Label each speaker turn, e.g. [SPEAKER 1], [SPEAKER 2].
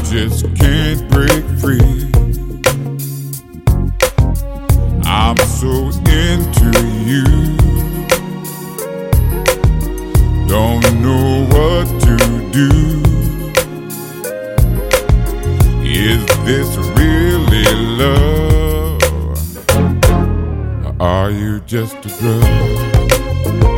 [SPEAKER 1] just can't break free. I'm so into you, don't know what to do. Is this really love, or are you just a drug?